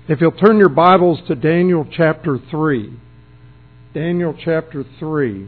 If you'll turn your Bibles to Daniel chapter 3. Daniel chapter 3.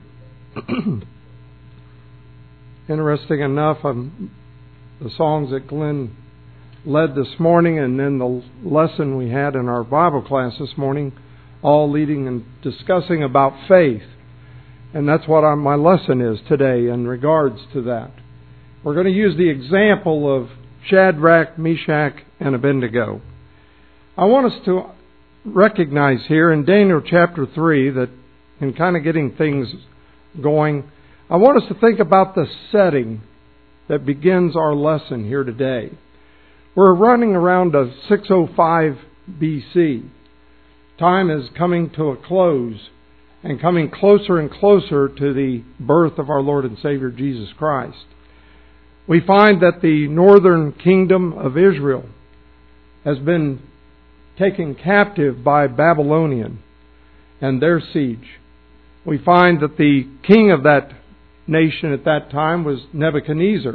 Interesting enough, the songs that Glenn led this morning and then the lesson we had in our Bible class this morning, all leading and discussing about faith. And that's what my lesson is today in regards to that. We're going to use the example of Shadrach, Meshach, and Abednego. I want us to recognize here in Daniel chapter 3 that in kind of getting things going, I want us to think about the setting that begins our lesson here today. We're running around 605 BC. Time is coming to a close and coming closer and closer to the birth of our Lord and Savior Jesus Christ. We find that the northern kingdom of Israel has been taken captive by Babylonian and their siege. We find that the king of that nation at that time was Nebuchadnezzar.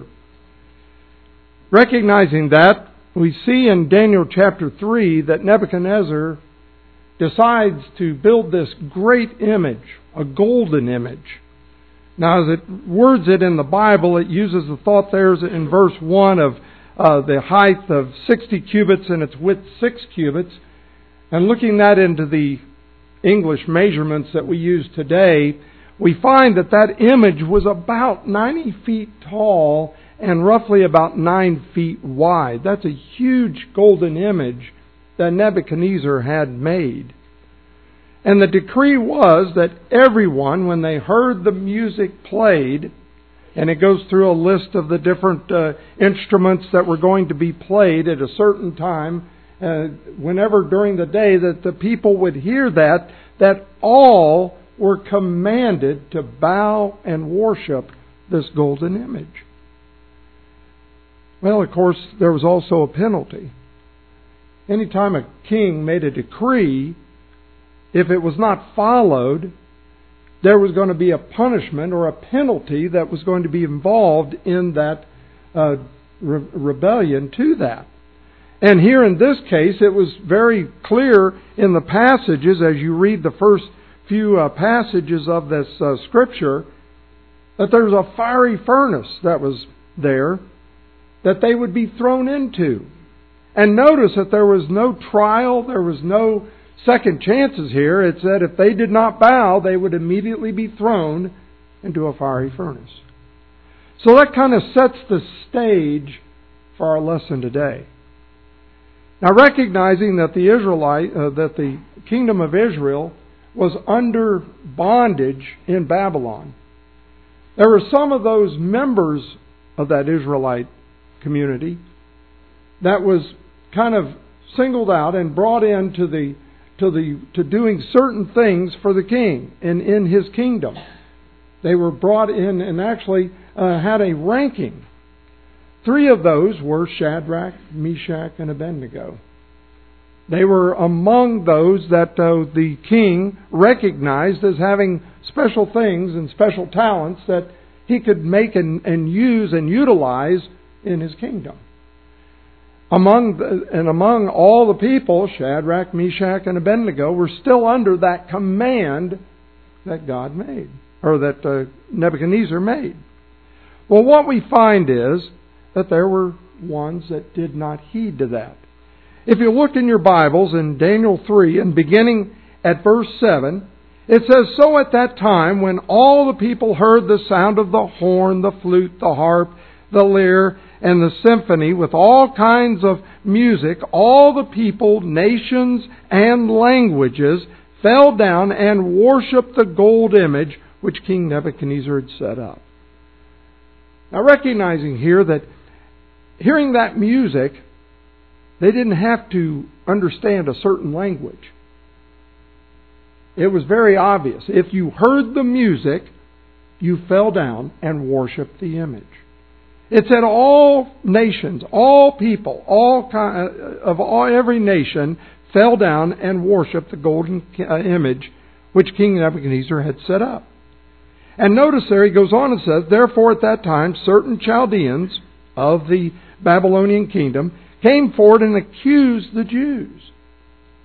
Recognizing that, we see in Daniel chapter 3 that Nebuchadnezzar decides to build this great image, a golden image. Now, as it words it in the Bible, it uses the thought there in verse 1 of the height of 60 cubits and its width 6 cubits. And looking that into the English measurements that we use today, we find that that image was about 90 feet tall and roughly about 9 feet wide. That's a huge golden image that Nebuchadnezzar had made. And the decree was that everyone, when they heard the music played, and it goes through a list of the different instruments that were going to be played at a certain time, whenever during the day, that the people would hear that all were commanded to bow and worship this golden image. Well, of course, there was also a penalty. Anytime a king made a decree, if it was not followed, there was going to be a punishment or a penalty that was going to be involved in that rebellion to that. And here in this case, it was very clear in the passages, as you read the first few passages of this scripture, that there was a fiery furnace that was there that they would be thrown into. And notice that there was no trial, there was no second chances here. It said if they did not bow, they would immediately be thrown into a fiery furnace. So that kind of sets the stage for our lesson today. Now, recognizing that the kingdom of Israel was under bondage in Babylon, there were some of those members of that Israelite community that was kind of singled out and brought into to doing certain things for the king in his kingdom. They were brought in and actually had a ranking. 3 of those were Shadrach, Meshach, and Abednego. They were among those that the king recognized as having special things and special talents that he could make and use and utilize in his kingdom. Among all the people, Shadrach, Meshach, and Abednego were still under that command that God made, or that Nebuchadnezzar made. Well, what we find is that there were ones that did not heed to that. If you look in your Bibles in Daniel 3 and beginning at verse 7, it says, "So at that time when all the people heard the sound of the horn, the flute, the harp, the lyre, and the symphony with all kinds of music, all the people, nations, and languages fell down and worshipped the gold image which King Nebuchadnezzar had set up." Now, recognizing here that hearing that music, they didn't have to understand a certain language. It was very obvious. If you heard the music, you fell down and worshipped the image. It said all nations, all people, every nation fell down and worshipped the golden image which King Nebuchadnezzar had set up. And notice there he goes on and says, "Therefore at that time certain Chaldeans of the Babylonian kingdom came forward and accused the Jews."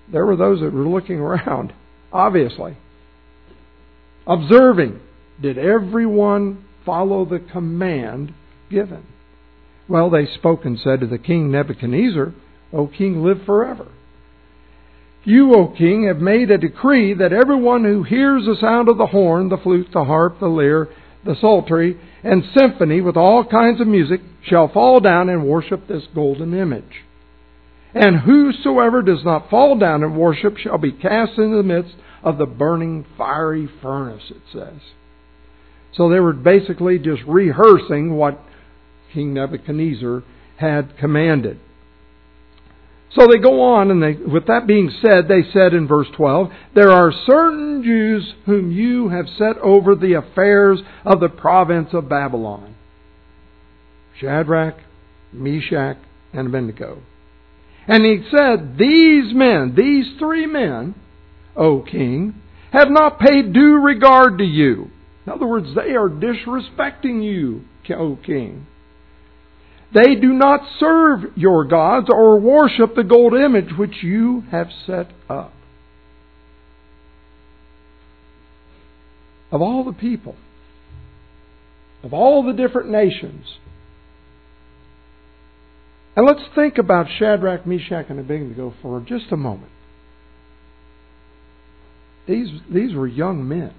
There were those that were looking around, obviously. Observing, did everyone follow the command given? Well, they spoke and said to the king Nebuchadnezzar, O king, live forever. You, O king, have made a decree that everyone who hears the sound of the horn, the flute, the harp, the lyre, the psaltery, and symphony with all kinds of music shall fall down and worship this golden image. And whosoever does not fall down and worship shall be cast into the midst of the burning fiery furnace, it says. So they were basically just rehearsing what King Nebuchadnezzar had commanded. So they go on, and with that being said, they said in verse 12, there are certain Jews whom you have set over the affairs of the province of Babylon. Shadrach, Meshach, and Abednego. And he said, these men, these three men, O king, have not paid due regard to you. In other words, they are disrespecting you, O king. They do not serve your gods or worship the gold image which you have set up. Of all the people, of all the different nations. And let's think about Shadrach, Meshach, and Abednego for just a moment. These were young men.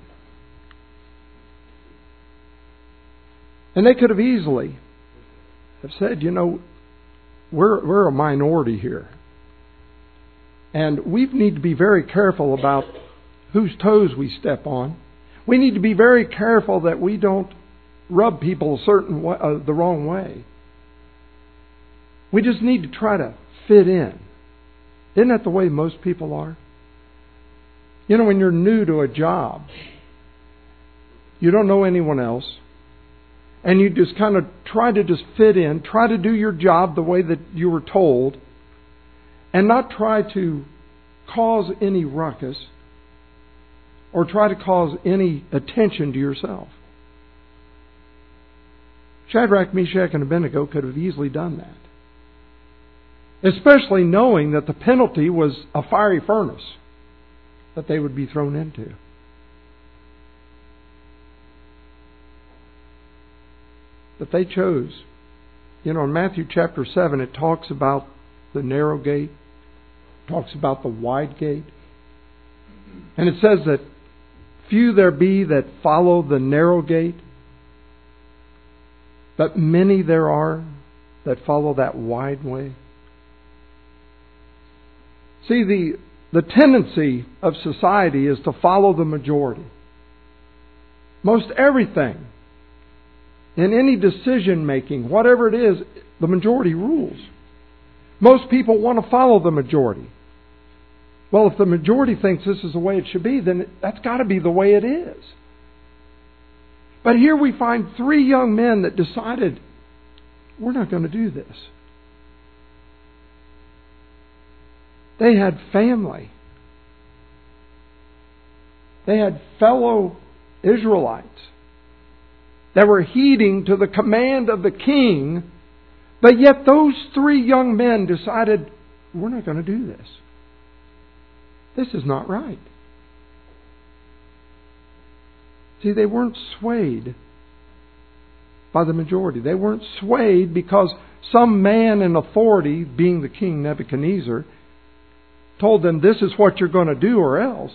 And they could have easily have said, we're a minority here. And we need to be very careful about whose toes we step on. We need to be very careful that we don't rub people a certain way, the wrong way. We just need to try to fit in. Isn't that the way most people are? When you're new to a job, you don't know anyone else, and you just kind of try to just fit in, try to do your job the way that you were told, and not try to cause any ruckus or try to cause any attention to yourself. Shadrach, Meshach, and Abednego could have easily done that. Especially knowing that the penalty was a fiery furnace that they would be thrown into. But they chose. In Matthew chapter 7, it talks about the narrow gate, talks about the wide gate. And it says that few there be that follow the narrow gate, but many there are that follow that wide way. See, the tendency of society is to follow the majority. Most everything, in any decision making, whatever it is, the majority rules. Most people want to follow the majority. Well, if the majority thinks this is the way it should be, then that's got to be the way it is. But here we find three young men that decided, we're not going to do this. They had family. They had fellow Israelites that were heeding to the command of the king, but yet those three young men decided, we're not going to do this. This is not right. See, they weren't swayed by the majority. They weren't swayed because some man in authority, being the king Nebuchadnezzar, told them, this is what you're going to do or else.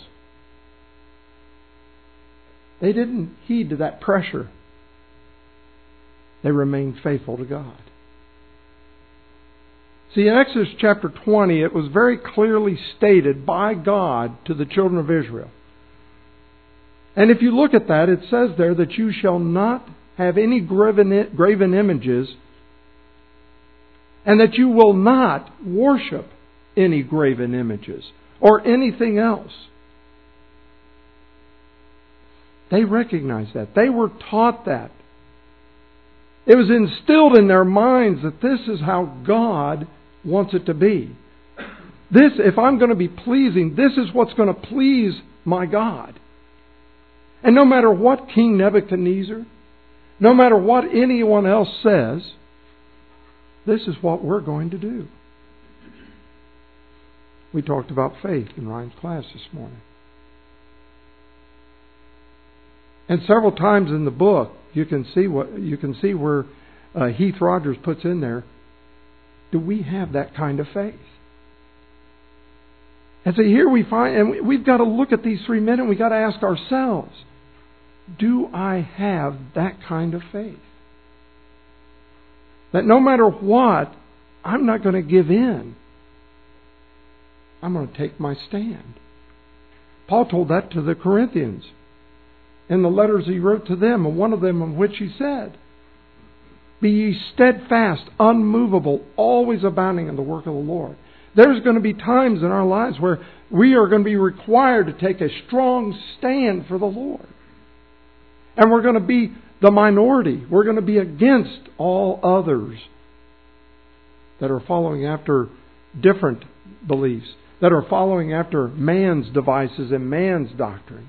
They didn't heed to that pressure. They remained faithful to God. See, in Exodus chapter 20, it was very clearly stated by God to the children of Israel. And if you look at that, it says there that you shall not have any graven images, and that you will not worship any graven images or anything else. They recognized that. They were taught that. It was instilled in their minds that this is how God wants it to be. This, if I'm going to be pleasing, this is what's going to please my God. And no matter what King Nebuchadnezzar, no matter what anyone else says, this is what we're going to do. We talked about faith in Ryan's class this morning. And several times in the book, you can see where Heath Rogers puts in there, do we have that kind of faith? And so here we find, and we've got to look at these three men and we've got to ask ourselves, do I have that kind of faith? That no matter what, I'm not going to give in. I'm going to take my stand. Paul told that to the Corinthians in the letters he wrote to them, and one of them in which he said, be ye steadfast, unmovable, always abounding in the work of the Lord. There's going to be times in our lives where we are going to be required to take a strong stand for the Lord. And we're going to be the minority. We're going to be against all others that are following after different beliefs, that are following after man's devices and man's doctrines.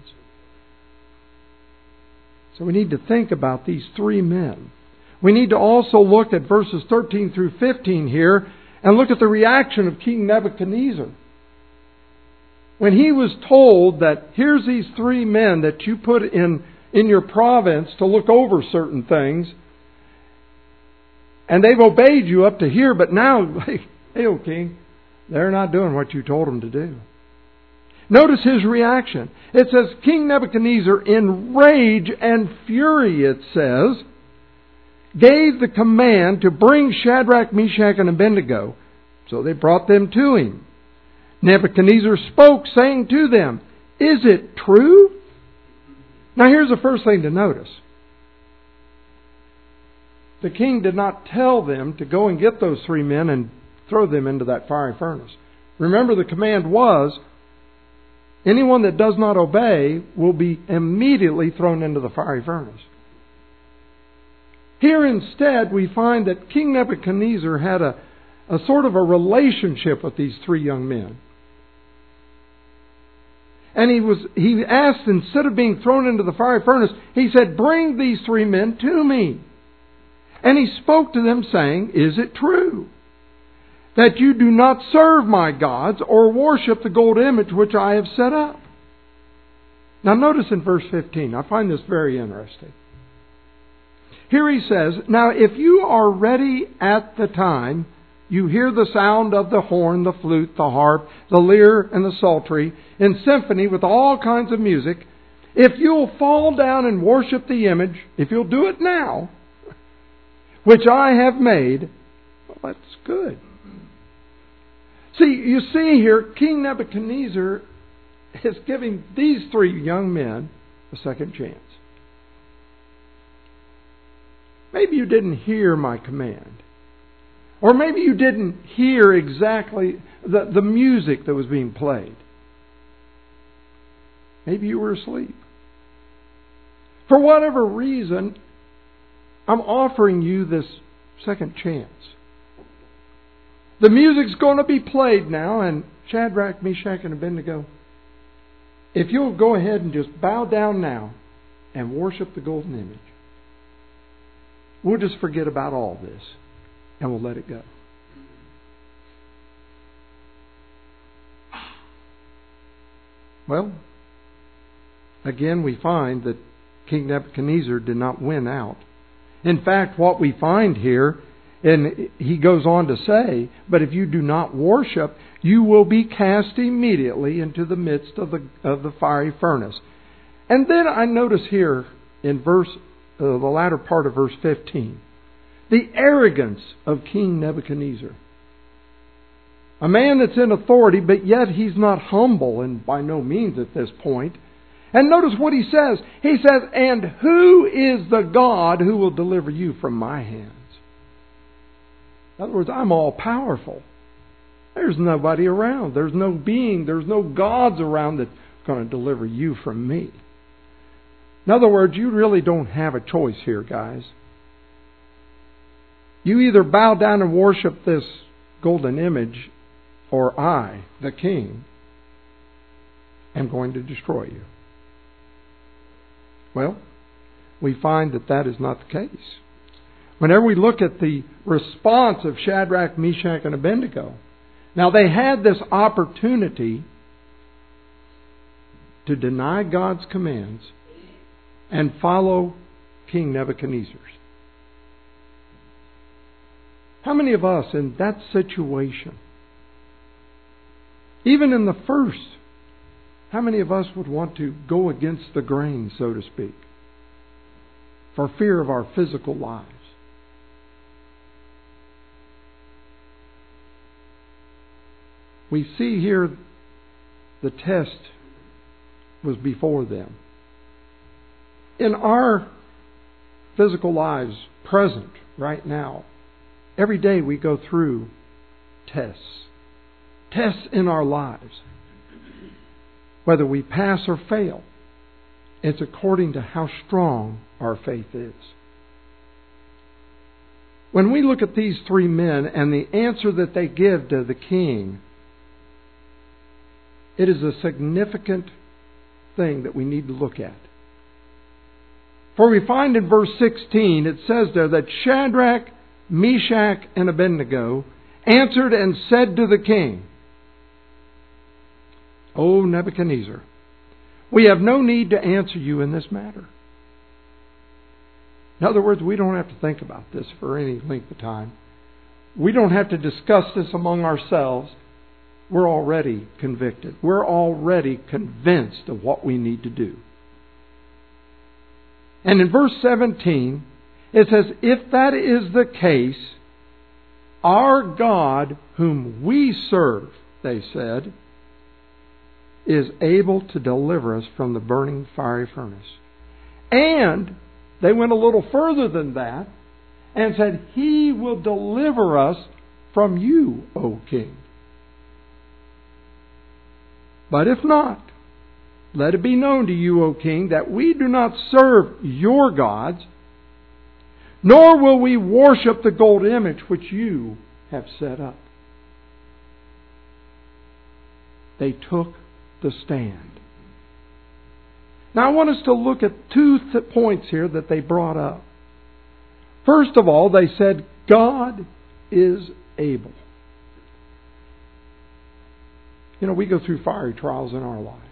So we need to think about these three men. We need to also look at verses 13 through 15 here and look at the reaction of King Nebuchadnezzar. When he was told that here's these three men that you put in your province to look over certain things, and they've obeyed you up to here, but now, hey, O king, they're not doing what you told them to do. Notice his reaction. It says, King Nebuchadnezzar, in rage and fury, it says, gave the command to bring Shadrach, Meshach, and Abednego. So they brought them to him. Nebuchadnezzar spoke, saying to them, is it true? Now here's the first thing to notice. The king did not tell them to go and get those three men and throw them into that fiery furnace. Remember, the command was, anyone that does not obey will be immediately thrown into the fiery furnace. Here instead we find that King Nebuchadnezzar had a sort of a relationship with these three young men. And he asked, instead of being thrown into the fiery furnace, he said, bring these three men to me. And he spoke to them saying, is it true that you do not serve my gods or worship the gold image which I have set up? Now notice in verse 15, I find this very interesting. Here he says, now if you are ready at the time, you hear the sound of the horn, the flute, the harp, the lyre, and the psaltery, in symphony with all kinds of music. If you'll fall down and worship the image, if you'll do it now, which I have made, well, that's good. See, you see here, King Nebuchadnezzar is giving these three young men a second chance. Maybe you didn't hear my command. Or maybe you didn't hear exactly the music that was being played. Maybe you were asleep. For whatever reason, I'm offering you this second chance. The music's going to be played now, and Shadrach, Meshach, and Abednego, if you'll go ahead and just bow down now and worship the golden image, we'll just forget about all this and we'll let it go. Well, again, we find that King Nebuchadnezzar did not win out. In fact, what we find here, and he goes on to say, but if you do not worship, you will be cast immediately into the midst of the fiery furnace. And then I notice here in the latter part of verse 15, the arrogance of King Nebuchadnezzar. A man that's in authority, but yet he's not humble, and by no means at this point. And notice what he says. He says, and who is the God who will deliver you from my hands? In other words, I'm all powerful. There's nobody around. There's no being. There's no gods around that's going to deliver you from me. In other words, you really don't have a choice here, guys. You either bow down and worship this golden image, or I, the king, am going to destroy you. Well, we find that that is not the case. Whenever we look at the response of Shadrach, Meshach, and Abednego, Now they had this opportunity to deny God's commands and follow King Nebuchadnezzar's. How many of us in that situation, even in the first, how many of us would want to go against the grain, so to speak, for fear of our physical lives? We see here the test was before them. In our physical lives, present, right now, every day we go through tests. Tests in our lives. Whether we pass or fail, it's according to how strong our faith is. When we look at these three men and the answer that they give to the king, it is a significant thing that we need to look at. For we find in verse 16, it says there that Shadrach, Meshach, and Abednego answered and said to the king, O Nebuchadnezzar, we have no need to answer you in this matter. In other words, we don't have to think about this for any length of time. We don't have to discuss this among ourselves. We're already convicted. We're already convinced of what we need to do. And in verse 17, it says, if that is the case, our God whom we serve, they said, is able to deliver us from the burning fiery furnace. And they went a little further than that and said, He will deliver us from you, O king. But if not, let it be known to you, O king, that we do not serve your gods, nor will we worship the gold image which you have set up. They took the stand. Now I want us to look at two points here that they brought up. First of all, they said, God is able. You know, we go through fiery trials in our lives.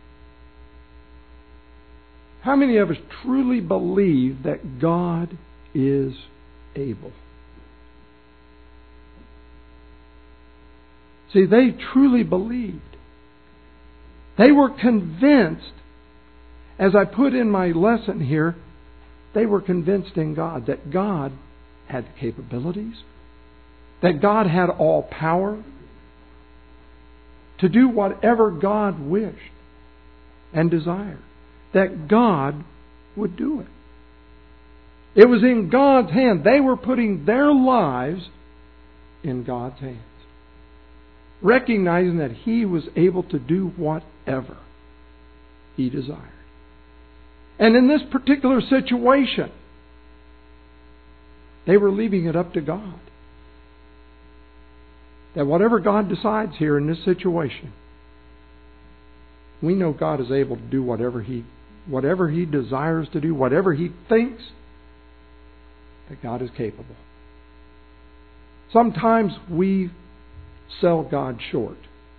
How many of us truly believe that God is able? See, they truly believed. They were convinced, as I put in my lesson here, they were convinced in God that God had the capabilities, that God had all power to do whatever God wished and desired, that God would do it. It was in God's hand. They were putting their lives in God's hands, recognizing that He was able to do whatever He desired. And in this particular situation, they were leaving it up to God. That whatever God decides here in this situation, we know God is able to do whatever He desires to do, whatever He thinks, that God is capable. Sometimes we sell God short.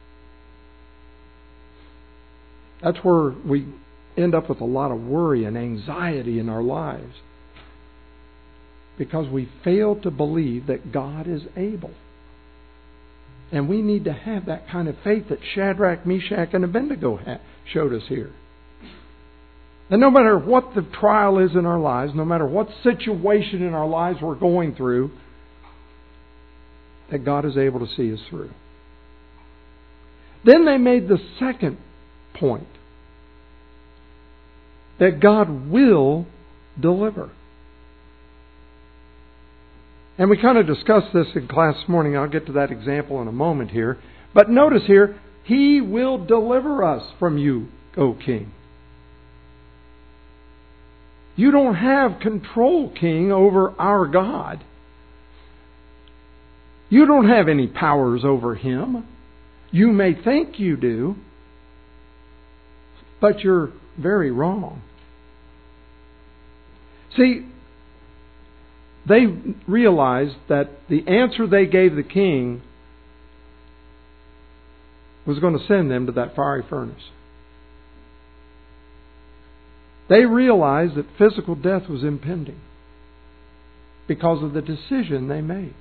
That's where we end up with a lot of worry and anxiety in our lives, because we fail to believe that God is able. And we need to have that kind of faith that Shadrach, Meshach, and Abednego showed us here. And no matter what the trial is in our lives, no matter what situation in our lives we're going through, that God is able to see us through. Then they made the second point, that God will deliver. And we kind of discussed this in class this morning. I'll get to that example in a moment here. But notice here, He will deliver us from you, O King. You don't have control, King, over our God. You don't have any powers over Him. You may think you do, but you're very wrong. See, they realized that the answer they gave the king was going to send them to that fiery furnace. They realized that physical death was impending because of the decision they made.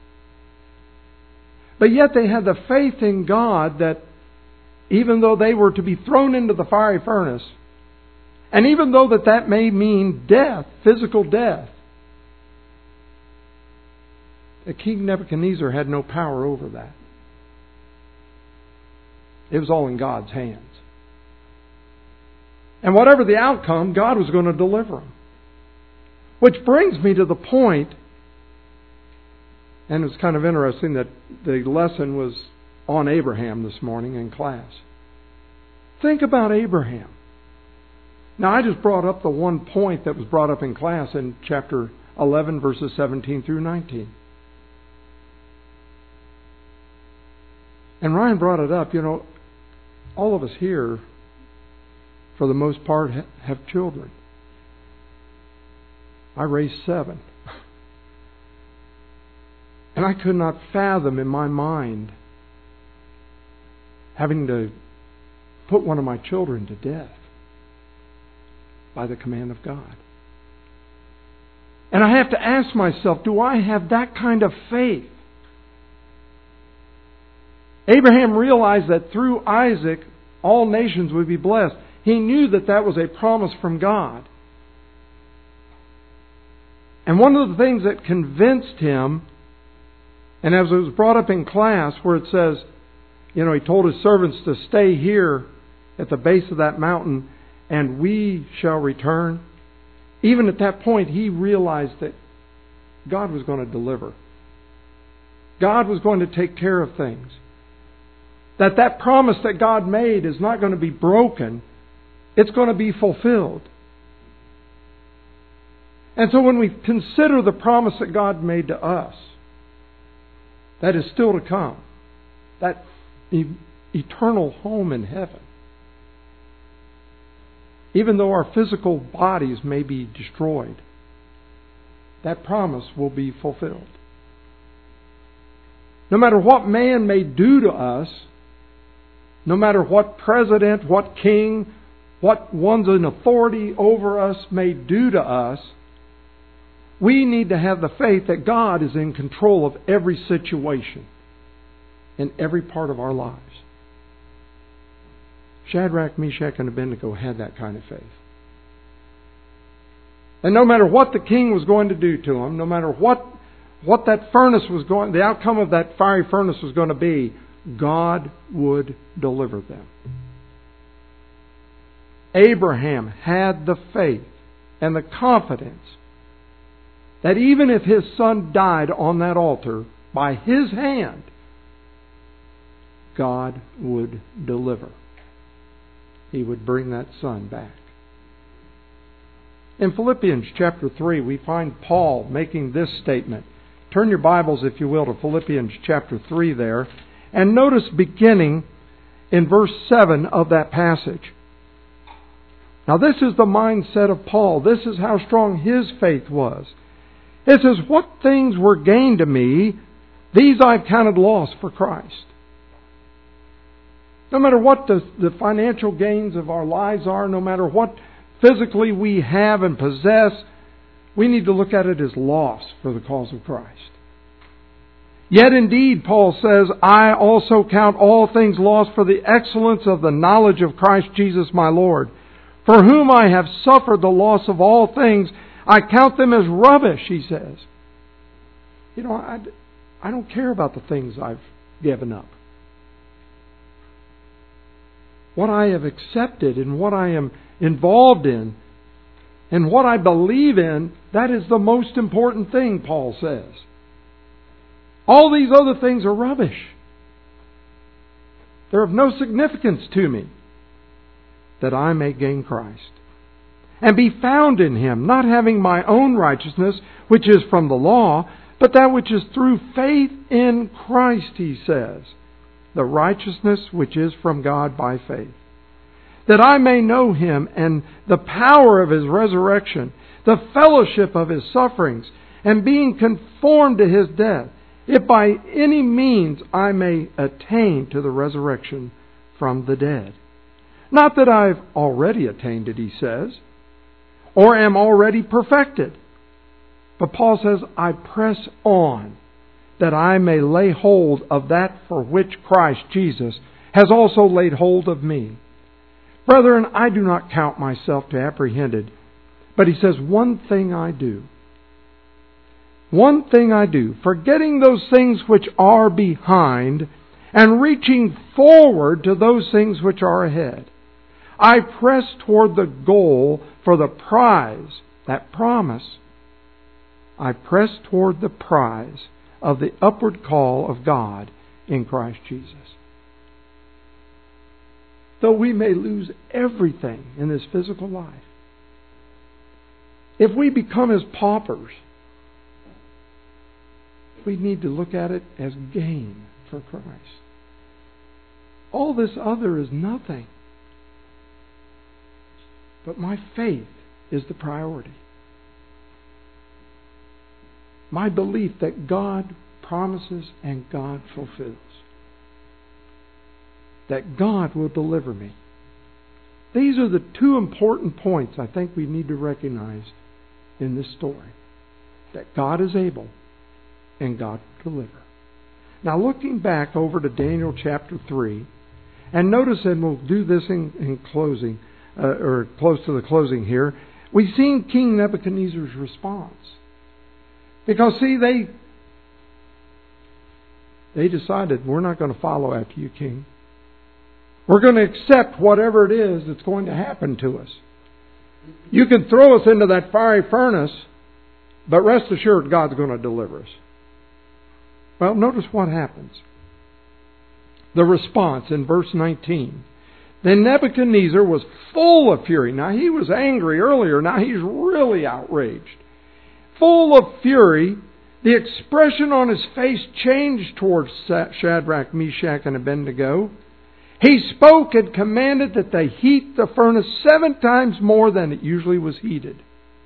But yet they had the faith in God that even though they were to be thrown into the fiery furnace, and even though that may mean death, physical death, that King Nebuchadnezzar had no power over that. It was all in God's hands. And whatever the outcome, God was going to deliver them. Which brings me to the point, and it's kind of interesting that the lesson was on Abraham this morning in class. Think about Abraham. Now, I just brought up the one point that was brought up in class in chapter 11, verses 17 through 19. And Ryan brought it up. You know, all of us here, for the most part, have children. I raised 7. And I could not fathom in my mind having to put one of my children to death by the command of God. And I have to ask myself, do I have that kind of faith? Abraham realized that through Isaac, all nations would be blessed. He knew that that was a promise from God. And one of the things that convinced him, and as it was brought up in class where it says, you know, he told his servants to stay here at the base of that mountain and we shall return. Even at that point, he realized that God was going to deliver. God was going to take care of things. That promise that God made is not going to be broken. It's going to be fulfilled. And so when we consider the promise that God made to us, that is still to come, that eternal home in heaven, even though our physical bodies may be destroyed, that promise will be fulfilled. No matter what man may do to us, no matter what president, what king, what ones in authority over us may do to us, we need to have the faith that God is in control of every situation in every part of our lives. Shadrach, Meshach, and Abednego had that kind of faith. And no matter what the king was going to do to them, no matter what that furnace was going, the outcome of that fiery furnace was going to be, God would deliver them. Abraham had the faith and the confidence that even if his son died on that altar by his hand, God would deliver. He would bring that son back. In Philippians chapter 3, we find Paul making this statement. Turn your Bibles, if you will, to Philippians chapter 3 there. And notice beginning in verse 7 of that passage. Now this is the mindset of Paul. This is how strong his faith was. It says, what things were gained to me, these I've counted loss for Christ. No matter what the financial gains of our lives are, no matter what physically we have and possess, we need to look at it as loss for the cause of Christ. Yet indeed, Paul says, I also count all things lost for the excellence of the knowledge of Christ Jesus my Lord, for whom I have suffered the loss of all things. I count them as rubbish, he says. You know, I don't care about the things I've given up. What I have accepted and what I am involved in and what I believe in, that is the most important thing, Paul says. All these other things are rubbish. They're of no significance to me, that I may gain Christ and be found in Him, not having my own righteousness, which is from the law, but that which is through faith in Christ, he says, the righteousness which is from God by faith, that I may know Him and the power of His resurrection, the fellowship of His sufferings, and being conformed to His death, if by any means I may attain to the resurrection from the dead. Not that I've already attained it, he says, or am already perfected. But Paul says, I press on, that I may lay hold of that for which Christ Jesus has also laid hold of me. Brethren, I do not count myself to have apprehended, but he says, one thing I do. One thing I do, forgetting those things which are behind, and reaching forward to those things which are ahead. I press toward the goal for the prize, that promise. I press toward the prize of the upward call of God in Christ Jesus. Though we may lose everything in this physical life, if we become as paupers, we need to look at it as gain for Christ. All this other is nothing. But my faith is the priority. My belief that God promises and God fulfills. That God will deliver me. These are the two important points I think we need to recognize in this story. That God is able and God will deliver. Now looking back over to Daniel chapter 3, and notice, and we'll do this in closing, or close to the closing here, we've seen King Nebuchadnezzar's response. Because see, they decided, we're not going to follow after you, King. We're going to accept whatever it is that's going to happen to us. You can throw us into that fiery furnace, but rest assured God's going to deliver us. Well, notice what happens. The response in verse 19. Then Nebuchadnezzar was full of fury. Now he was angry earlier. Now he's really outraged. Full of fury, the expression on his face changed towards Shadrach, Meshach, and Abednego. He spoke and commanded that they heat the furnace 7 times more than it usually was heated.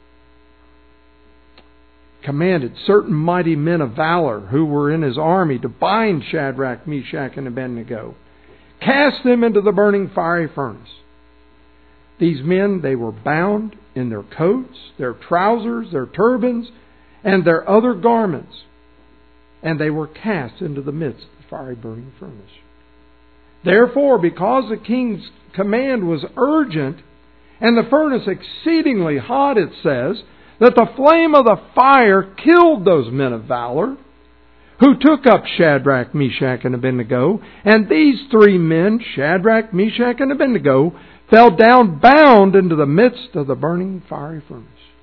Commanded certain mighty men of valor who were in his army to bind Shadrach, Meshach, and Abednego. Cast them into the burning fiery furnace. These men, they were bound in their coats, their trousers, their turbans, and their other garments. And they were cast into the midst of the fiery burning furnace. Therefore, because the king's command was urgent, and the furnace exceedingly hot, it says, that the flame of the fire killed those men of valor, who took up Shadrach, Meshach, and Abednego. And these 3 men, Shadrach, Meshach, and Abednego, fell down bound into the midst of the burning fiery furnace.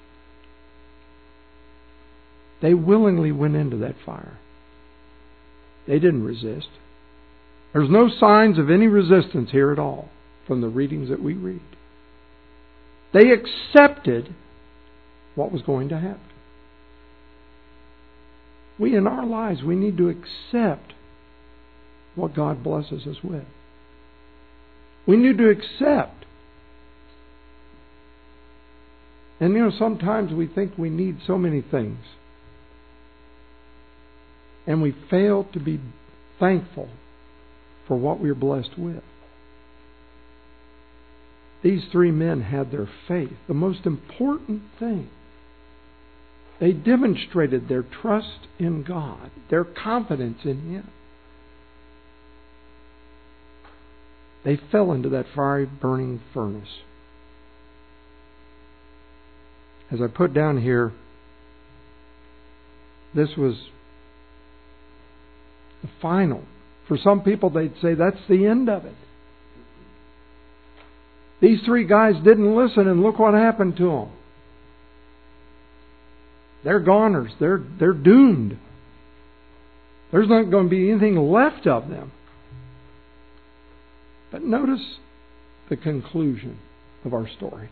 They willingly went into that fire. They didn't resist. There's no signs of any resistance here at all from the readings that we read. They accepted what was going to happen. We, in our lives, we need to accept what God blesses us with. We need to accept. And sometimes we think we need so many things. And we fail to be thankful for what we're blessed with. These 3 men had their faith, the most important thing. They demonstrated their trust in God, their confidence in Him. They fell into that fiery burning furnace. As I put down here, this was the final. For some people, they'd say that's the end of it. These 3 guys didn't listen, and look what happened to them. They're goners. They're doomed. There's not going to be anything left of them. But notice the conclusion of our story.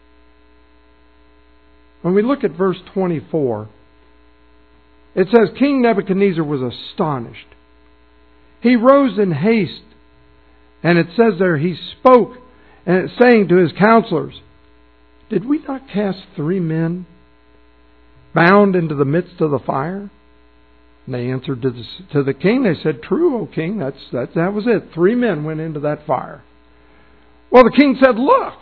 When we look at verse 24, it says, King Nebuchadnezzar was astonished. He rose in haste, and it says there, he spoke, and saying to his counselors, did we not cast 3 men bound into the midst of the fire? And they answered to the king. They said, "True, O king, that was it. 3 men went into that fire." Well, the king said, "Look."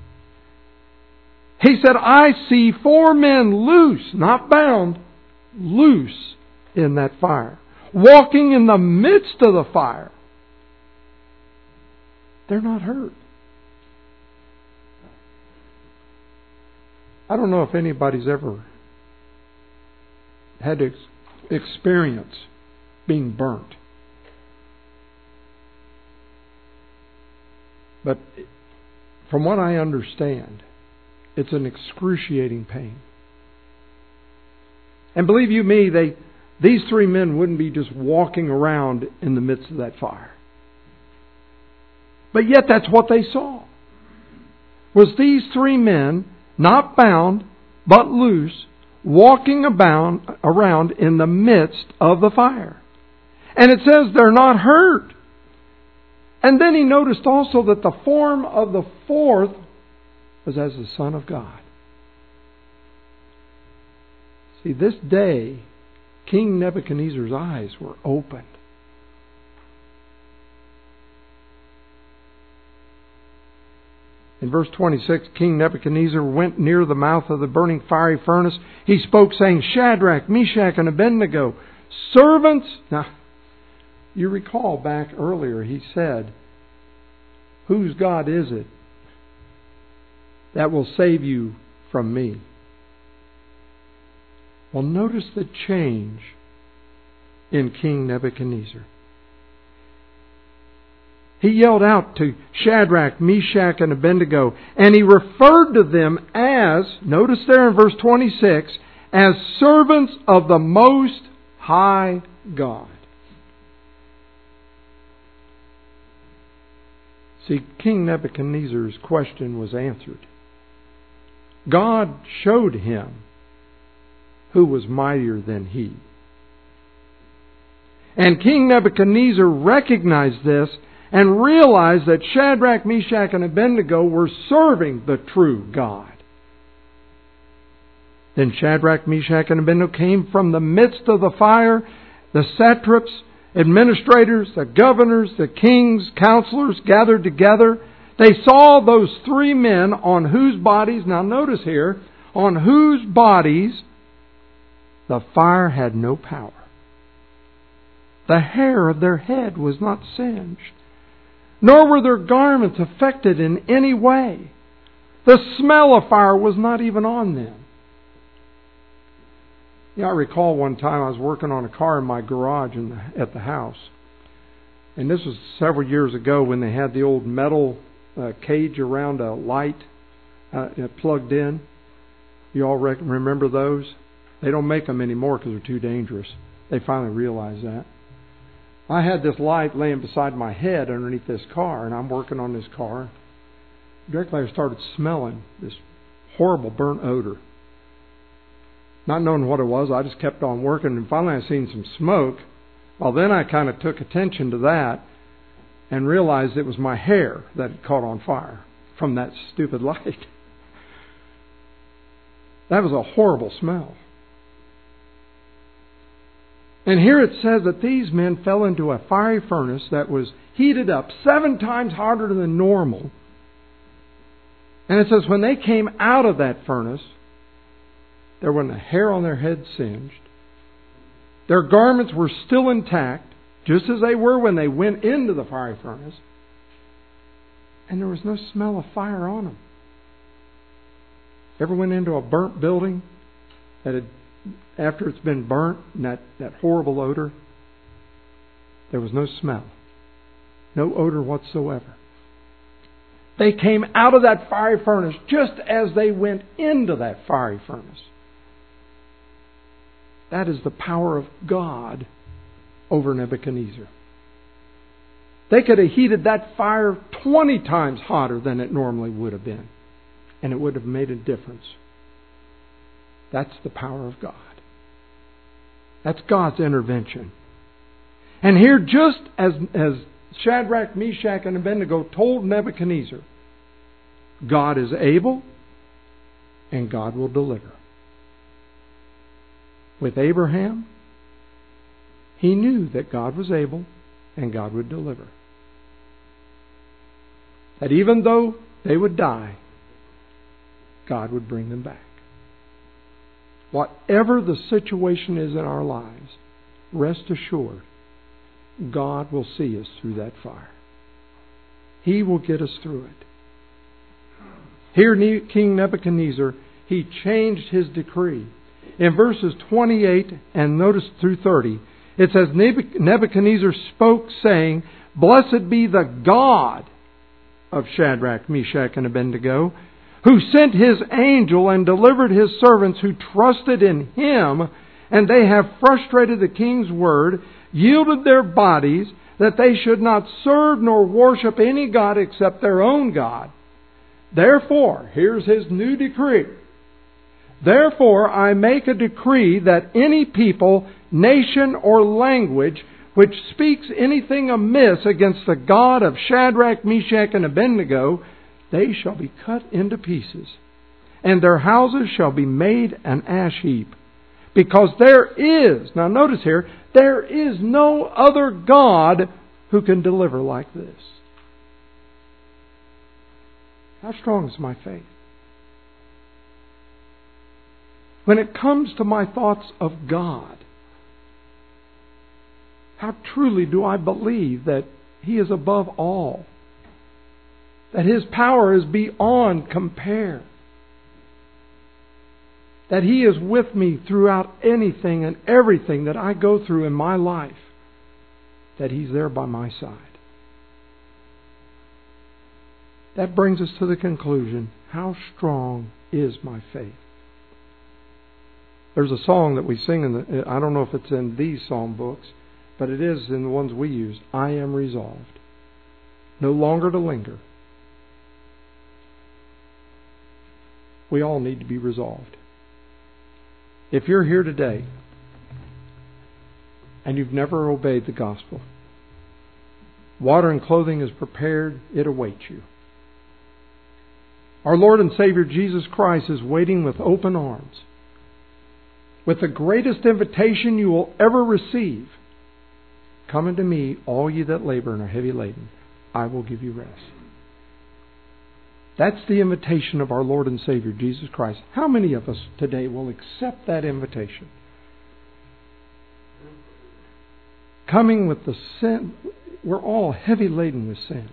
He said, "I see 4 men loose, not bound, loose in that fire, walking in the midst of the fire. They're not hurt." I don't know if anybody's ever had to experience being burnt. But from what I understand, it's an excruciating pain. And believe you me, these 3 men wouldn't be just walking around in the midst of that fire. But yet that's what they saw. Was these 3 men, not bound, but loose, walking around in the midst of the fire. And it says they're not hurt. And then he noticed also that the form of the 4th was as the Son of God. See, this day, King Nebuchadnezzar's eyes were opened. In verse 26, King Nebuchadnezzar went near the mouth of the burning fiery furnace. He spoke, saying, "Shadrach, Meshach, and Abednego, servants..." Now, you recall back earlier he said, "Whose God is it that will save you from me?" Well, notice the change in King Nebuchadnezzar. He yelled out to Shadrach, Meshach, and Abednego, and he referred to them as, notice there in verse 26, as servants of the Most High God. See, King Nebuchadnezzar's question was answered. God showed him who was mightier than he. And King Nebuchadnezzar recognized this and realized that Shadrach, Meshach, and Abednego were serving the true God. Then Shadrach, Meshach, and Abednego came from the midst of the fire. The satraps, administrators, the governors, the kings, counselors gathered together. They saw those 3 men on whose bodies, now notice here, on whose bodies the fire had no power. The hair of their head was not singed, nor were their garments affected in any way. The smell of fire was not even on them. I recall one time I was working on a car in my garage at the house. And this was several years ago when they had the old metal cage around a light plugged in. You all remember those? They don't make them anymore because they're too dangerous. They finally realized that. I had this light laying beside my head underneath this car, and I'm working on this car. Directly I started smelling this horrible burnt odor. Not knowing what it was, I just kept on working, and finally I seen some smoke. Well, then I kind of took attention to that and realized it was my hair that had caught on fire from that stupid light. That was a horrible smell. And here it says that these men fell into a fiery furnace that was heated up 7 times hotter than normal. And it says when they came out of that furnace, there wasn't a hair on their head singed. Their garments were still intact, just as they were when they went into the fiery furnace. And there was no smell of fire on them. Ever went into a burnt building that had, after it's been burnt, and that horrible odor? There was no smell. No odor whatsoever. They came out of that fiery furnace just as they went into that fiery furnace. That is the power of God over Nebuchadnezzar. They could have heated that fire 20 times hotter than it normally would have been, and it would have made a difference. That's the power of God. That's God's intervention. And here, just as Shadrach, Meshach, and Abednego told Nebuchadnezzar, God is able and God will deliver. With Abraham, He knew that God was able and God would deliver. That even though they would die, God would bring them back. Whatever the situation is in our lives, rest assured, God will see us through that fire. He will get us through it. Here, King Nebuchadnezzar, he changed his decree. In verses 28 and notice through 30, it says, Nebuchadnezzar spoke, saying, Blessed be the God of Shadrach, Meshach, and Abednego, who sent His angel and delivered His servants who trusted in Him, and they have frustrated the king's word, yielded their bodies, that they should not serve nor worship any god except their own God. Therefore, here's his new decree. Therefore, I make a decree that any people, nation, or language which speaks anything amiss against the God of Shadrach, Meshach, and Abednego, they shall be cut into pieces, and their houses shall be made an ash heap. Because there is, now notice here, there is no other God who can deliver like this. How strong is my faith? When it comes to my thoughts of God, how truly do I believe that He is above all? That His power is beyond compare? That He is with me throughout anything and everything that I go through in my life? That He's there by my side? That brings us to the conclusion, how strong is my faith? There's a song that we sing, I don't know if it's in these psalm books, but it is in the ones we use. I am resolved, no longer to linger. We all need to be resolved. If you're here today and you've never obeyed the gospel, water and clothing is prepared, it awaits you. Our Lord and Savior Jesus Christ is waiting with open arms, with the greatest invitation you will ever receive. Come unto me, all ye that labor and are heavy laden, I will give you rest. That's the invitation of our Lord and Savior Jesus Christ. How many of us today will accept that invitation? Coming with the sin, we're all heavy laden with sin.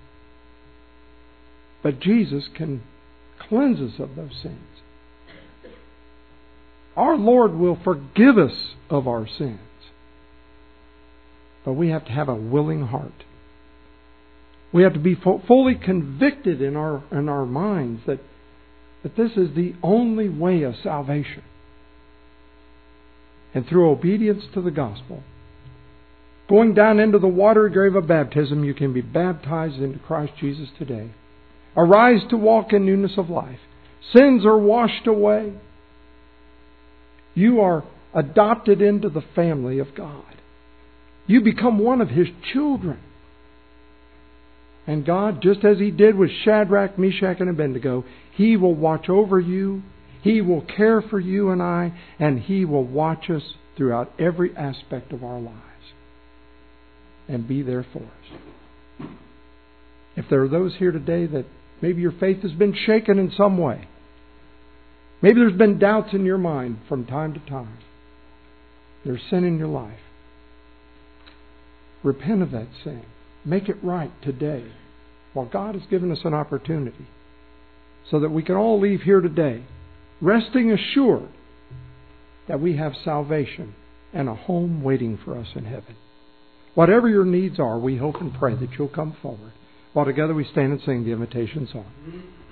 But Jesus can cleanse us of those sins. Our Lord will forgive us of our sins. But we have to have a willing heart. We have to be fully convicted in our minds that this is the only way of salvation. And through obedience to the gospel, going down into the watery grave of baptism, you can be baptized into Christ Jesus today. Arise to walk in newness of life. Sins are washed away. You are adopted into the family of God. You become one of His children. And God, just as He did with Shadrach, Meshach, and Abednego, He will watch over you. He will care for you and I. And He will watch us throughout every aspect of our lives. And be there for us. If there are those here today that maybe your faith has been shaken in some way. Maybe there's been doubts in your mind from time to time. There's sin in your life. Repent of that sin. Make it right today. While God has given us an opportunity. So that we can all leave here today resting assured that we have salvation and a home waiting for us in heaven. Whatever your needs are, we hope and pray that you'll come forward. While together we stand and sing the invitation song.